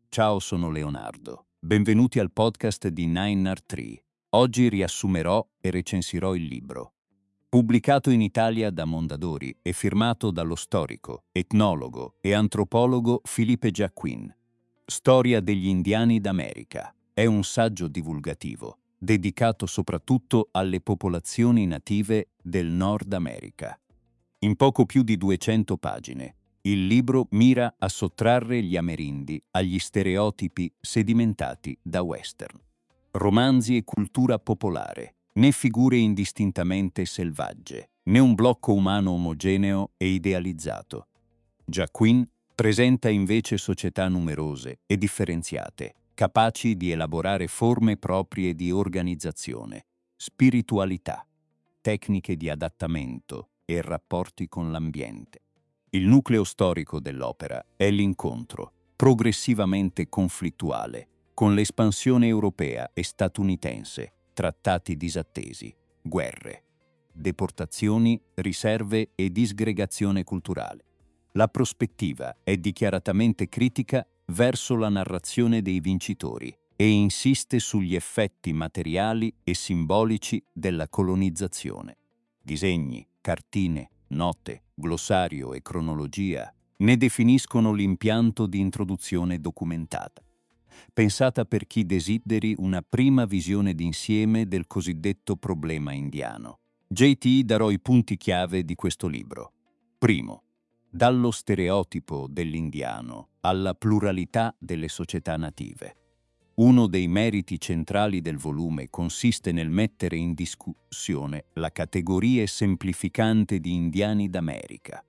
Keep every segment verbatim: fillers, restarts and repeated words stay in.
Ciao, sono Leonardo. Benvenuti al podcast di Nine Art Tree. Oggi riassumerò e recensirò il libro. Pubblicato in Italia da Mondadori e firmato dallo storico, etnologo e antropologo Philippe Jacquin. Storia degli indiani d'America. È un saggio divulgativo, dedicato soprattutto alle popolazioni native del Nord America. In poco più di duecento pagine, il libro mira a sottrarre gli amerindi agli stereotipi sedimentati da western. Romanzi e cultura popolare, né figure indistintamente selvagge, né un blocco umano omogeneo e idealizzato. Jacquin presenta invece società numerose e differenziate, capaci di elaborare forme proprie di organizzazione, spiritualità, tecniche di adattamento e rapporti con l'ambiente. Il nucleo storico dell'opera è l'incontro, progressivamente conflittuale, con l'espansione europea e statunitense, trattati disattesi, guerre, deportazioni, riserve e disgregazione culturale. La prospettiva è dichiaratamente critica verso la narrazione dei vincitori e insiste sugli effetti materiali e simbolici della colonizzazione. Disegni, cartine, note, glossario e cronologia ne definiscono l'impianto di introduzione documentata, pensata per chi desideri una prima visione d'insieme del cosiddetto problema indiano. J T darò i punti chiave di questo libro. Primo, dallo stereotipo dell'indiano alla pluralità delle società native. Uno dei meriti centrali del volume consiste nel mettere in discussione la categoria semplificante di indiani d'America.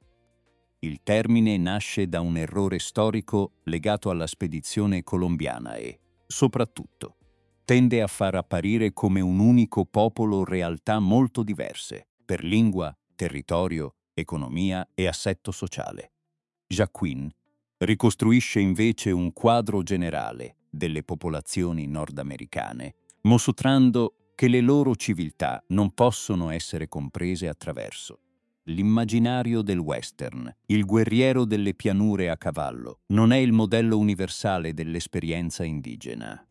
Il termine nasce da un errore storico legato alla spedizione colombiana e, soprattutto, tende a far apparire come un unico popolo realtà molto diverse per lingua, territorio, economia e assetto sociale. Jacquin ricostruisce invece un quadro generale delle popolazioni nordamericane, mostrando che le loro civiltà non possono essere comprese attraverso l'immaginario del western. Il guerriero delle pianure a cavallo non è il modello universale dell'esperienza indigena.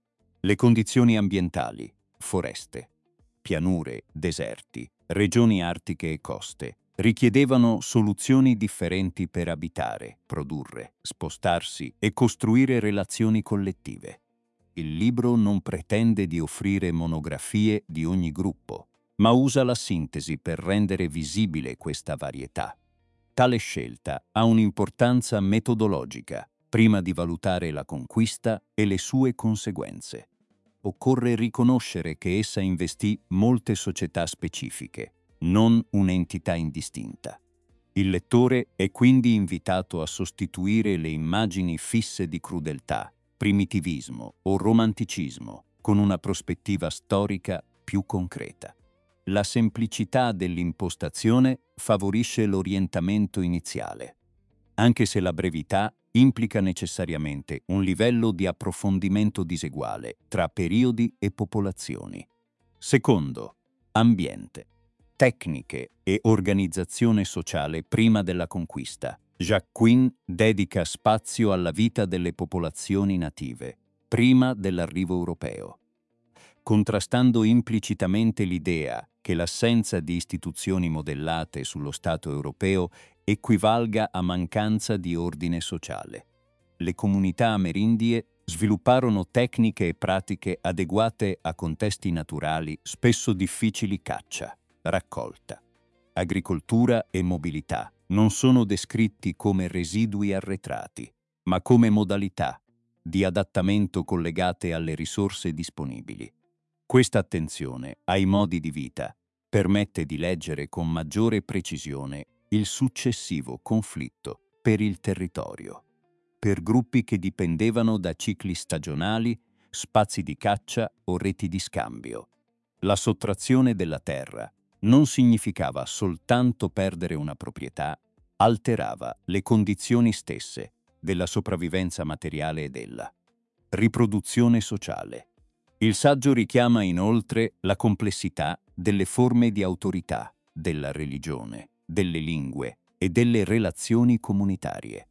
Le condizioni ambientali, foreste, pianure, deserti, regioni artiche e coste, richiedevano soluzioni differenti per abitare, produrre, spostarsi e costruire relazioni collettive. Il libro non pretende di offrire monografie di ogni gruppo, ma usa la sintesi per rendere visibile questa varietà. Tale scelta ha un'importanza metodologica prima di valutare la conquista e le sue conseguenze. Occorre riconoscere che essa investì molte società specifiche, non un'entità indistinta. Il lettore è quindi invitato a sostituire le immagini fisse di crudeltà, primitivismo o romanticismo con una prospettiva storica più concreta. La semplicità dell'impostazione favorisce l'orientamento iniziale, anche se la brevità implica necessariamente un livello di approfondimento diseguale tra periodi e popolazioni. Secondo, ambiente. Tecniche e organizzazione sociale prima della conquista. Jacquin dedica spazio alla vita delle popolazioni native, prima dell'arrivo europeo, contrastando implicitamente l'idea che l'assenza di istituzioni modellate sullo Stato europeo equivalga a mancanza di ordine sociale. Le comunità amerindie svilupparono tecniche e pratiche adeguate a contesti naturali spesso difficili: caccia, raccolta, agricoltura e mobilità non sono descritti come residui arretrati, ma come modalità di adattamento collegate alle risorse disponibili. Questa attenzione ai modi di vita permette di leggere con maggiore precisione il successivo conflitto per il territorio. Per gruppi che dipendevano da cicli stagionali, spazi di caccia o reti di scambio, la sottrazione della terra non significava soltanto perdere una proprietà, alterava le condizioni stesse della sopravvivenza materiale e della riproduzione sociale. Il saggio richiama inoltre la complessità delle forme di autorità, della religione, delle lingue e delle relazioni comunitarie.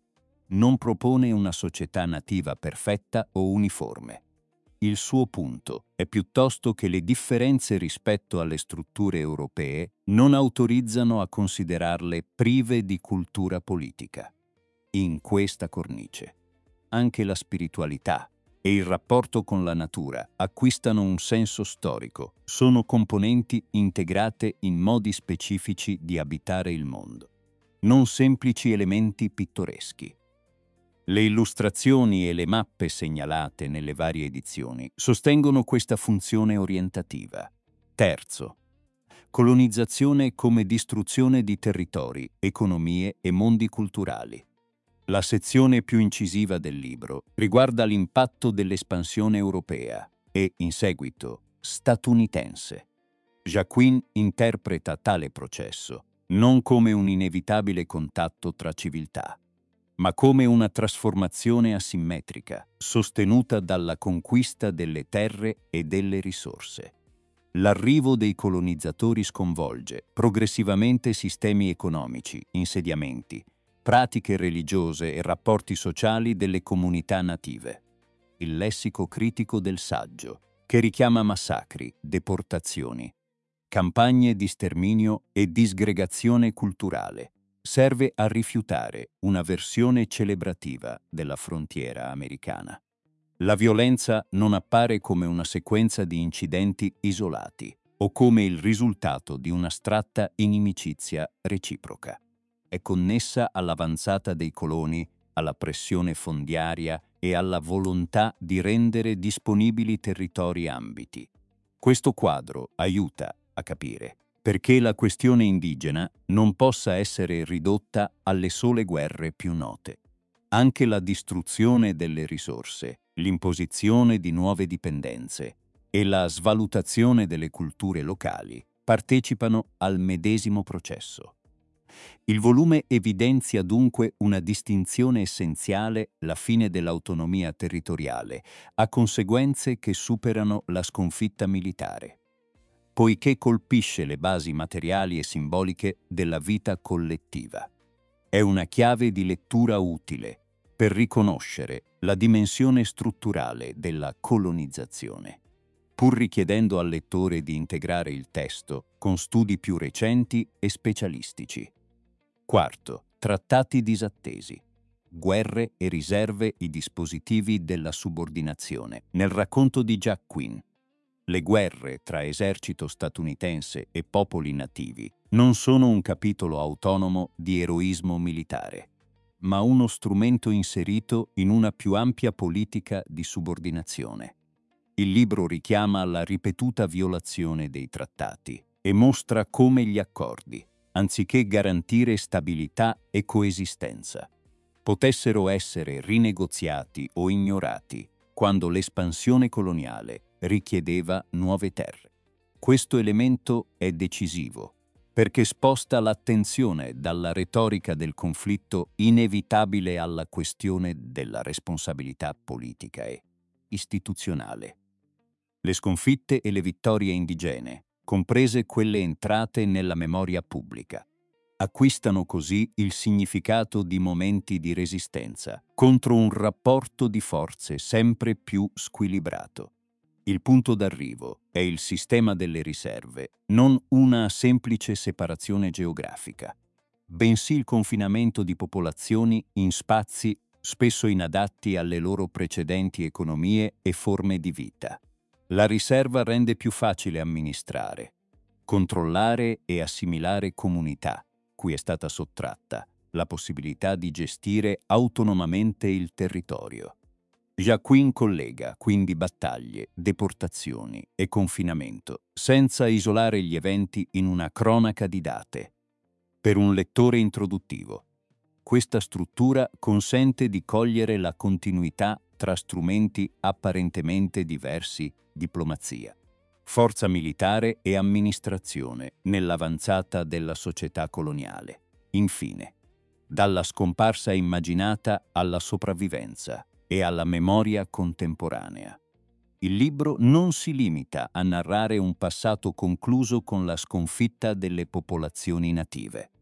non propone una società nativa perfetta o uniforme. Il suo punto è piuttosto che le differenze rispetto alle strutture europee non autorizzano a considerarle prive di cultura politica. In questa cornice, anche la spiritualità e il rapporto con la natura acquistano un senso storico, sono componenti integrate in modi specifici di abitare il mondo, non semplici elementi pittoreschi. Le illustrazioni e le mappe segnalate nelle varie edizioni sostengono questa funzione orientativa. Terzo, colonizzazione come distruzione di territori, economie e mondi culturali. La sezione più incisiva del libro riguarda l'impatto dell'espansione europea e, in seguito, statunitense. Jacquin interpreta tale processo non come un inevitabile contatto tra civiltà, ma come una trasformazione asimmetrica, sostenuta dalla conquista delle terre e delle risorse. L'arrivo dei colonizzatori sconvolge progressivamente sistemi economici, insediamenti, pratiche religiose e rapporti sociali delle comunità native. Il lessico critico del saggio, che richiama massacri, deportazioni, campagne di sterminio e disgregazione culturale, serve a rifiutare una versione celebrativa della frontiera americana. La violenza non appare come una sequenza di incidenti isolati o come il risultato di un'astratta inimicizia reciproca. È connessa all'avanzata dei coloni, alla pressione fondiaria e alla volontà di rendere disponibili territori ambiti. Questo quadro aiuta a capire perché la questione indigena non possa essere ridotta alle sole guerre più note. Anche la distruzione delle risorse, l'imposizione di nuove dipendenze e la svalutazione delle culture locali partecipano al medesimo processo. Il volume evidenzia dunque una distinzione essenziale: la fine dell'autonomia territoriale ha conseguenze che superano la sconfitta militare, poiché colpisce le basi materiali e simboliche della vita collettiva. È una chiave di lettura utile per riconoscere la dimensione strutturale della colonizzazione, pur richiedendo al lettore di integrare il testo con studi più recenti e specialistici. Quarto, trattati disattesi. Guerre e riserve, i dispositivi della subordinazione. Nel racconto di Jacquin, le guerre tra esercito statunitense e popoli nativi non sono un capitolo autonomo di eroismo militare, ma uno strumento inserito in una più ampia politica di subordinazione. Il libro richiama la ripetuta violazione dei trattati e mostra come gli accordi, anziché garantire stabilità e coesistenza, potessero essere rinegoziati o ignorati quando l'espansione coloniale richiedeva nuove terre. Questo elemento è decisivo perché sposta l'attenzione dalla retorica del conflitto inevitabile alla questione della responsabilità politica e istituzionale. Le sconfitte e le vittorie indigene, comprese quelle entrate nella memoria pubblica, acquistano così il significato di momenti di resistenza contro un rapporto di forze sempre più squilibrato. Il punto d'arrivo è il sistema delle riserve, non una semplice separazione geografica, bensì il confinamento di popolazioni in spazi spesso inadatti alle loro precedenti economie e forme di vita. La riserva rende più facile amministrare, controllare e assimilare comunità, cui è stata sottratta la possibilità di gestire autonomamente il territorio. Jacquin collega quindi battaglie, deportazioni e confinamento, senza isolare gli eventi in una cronaca di date. Per un lettore introduttivo, questa struttura consente di cogliere la continuità tra strumenti apparentemente diversi: diplomazia, forza militare e amministrazione nell'avanzata della società coloniale. Infine, dalla scomparsa immaginata alla sopravvivenza e alla memoria contemporanea. Il libro non si limita a narrare un passato concluso con la sconfitta delle popolazioni native,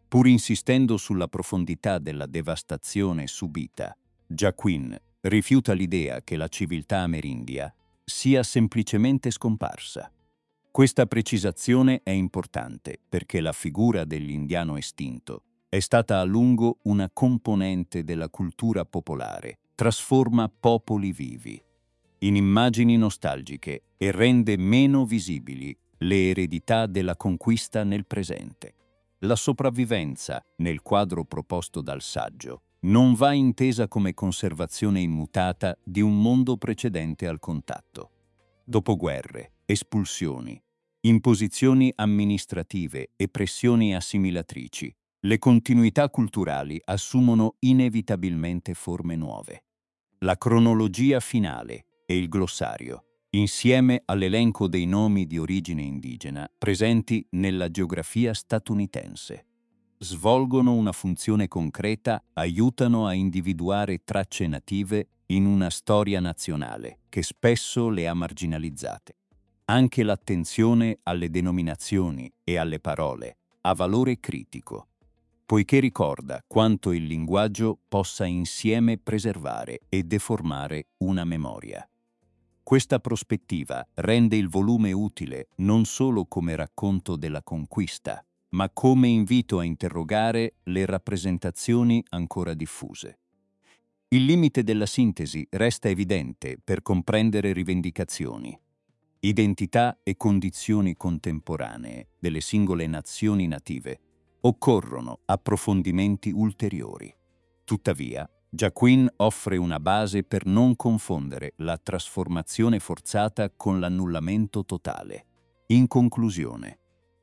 Pur insistendo sulla profondità della devastazione subita, Jacquin rifiuta l'idea che la civiltà amerindia sia semplicemente scomparsa. Questa precisazione è importante perché la figura dell'indiano estinto è stata a lungo una componente della cultura popolare, trasforma popoli vivi in immagini nostalgiche e rende meno visibili le eredità della conquista nel presente. La sopravvivenza, nel quadro proposto dal saggio, non va intesa come conservazione immutata di un mondo precedente al contatto. Dopoguerre, espulsioni, imposizioni amministrative e pressioni assimilatrici, le continuità culturali assumono inevitabilmente forme nuove. La cronologia finale e il glossario, insieme all'elenco dei nomi di origine indigena presenti nella geografia statunitense, svolgono una funzione concreta, aiutano a individuare tracce native in una storia nazionale che spesso le ha marginalizzate. Anche l'attenzione alle denominazioni e alle parole ha valore critico, poiché ricorda quanto il linguaggio possa insieme preservare e deformare una memoria. Questa prospettiva rende il volume utile non solo come racconto della conquista, ma come invito a interrogare le rappresentazioni ancora diffuse. Il limite della sintesi resta evidente per comprendere rivendicazioni, identità e condizioni contemporanee delle singole nazioni native. Occorrono approfondimenti ulteriori. Tuttavia, Jacquin offre una base per non confondere la trasformazione forzata con l'annullamento totale. In conclusione,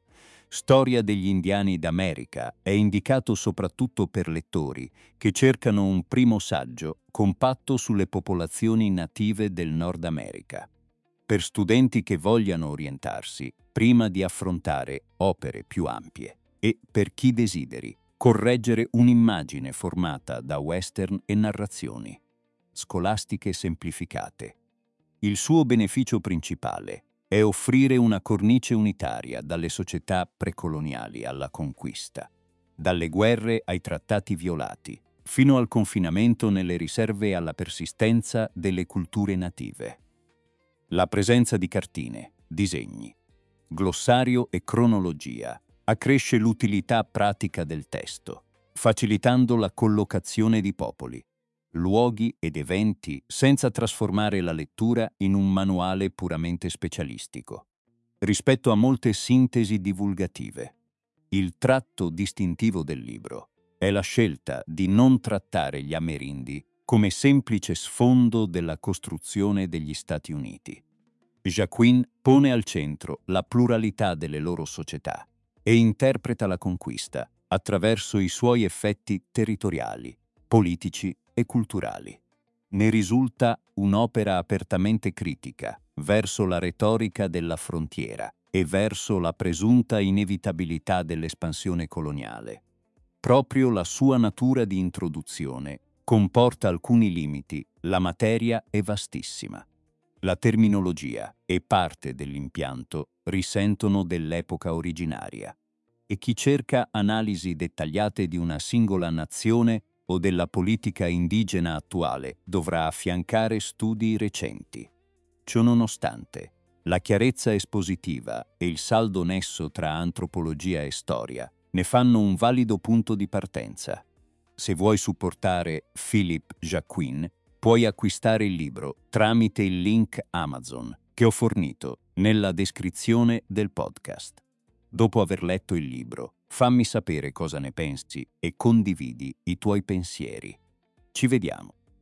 Storia degli indiani d'America è indicato soprattutto per lettori che cercano un primo saggio compatto sulle popolazioni native del Nord America. Per studenti che vogliano orientarsi prima di affrontare opere più ampie e per chi desideri correggere un'immagine formata da western e narrazioni scolastiche semplificate. Il suo beneficio principale è offrire una cornice unitaria dalle società precoloniali alla conquista, dalle guerre ai trattati violati, fino al confinamento nelle riserve e alla persistenza delle culture native. La presenza di cartine, disegni, glossario e cronologia accresce l'utilità pratica del testo, facilitando la collocazione di popoli, luoghi ed eventi senza trasformare la lettura in un manuale puramente specialistico. Rispetto a molte sintesi divulgative, il tratto distintivo del libro è la scelta di non trattare gli amerindi come semplice sfondo della costruzione degli Stati Uniti. Jacquin pone al centro la pluralità delle loro società e interpreta la conquista attraverso i suoi effetti territoriali, politici e culturali. Ne risulta un'opera apertamente critica verso la retorica della frontiera e verso la presunta inevitabilità dell'espansione coloniale. Proprio la sua natura di introduzione comporta alcuni limiti, la materia è vastissima. La terminologia e parte dell'impianto risentono dell'epoca originaria e chi cerca analisi dettagliate di una singola nazione o della politica indigena attuale dovrà affiancare studi recenti. Ciononostante, la chiarezza espositiva e il saldo nesso tra antropologia e storia ne fanno un valido punto di partenza. Se vuoi supportare Philip Jacquin, puoi acquistare il libro tramite il link Amazon che ho fornito nella descrizione del podcast. Dopo aver letto il libro, fammi sapere cosa ne pensi e condividi i tuoi pensieri. Ci vediamo.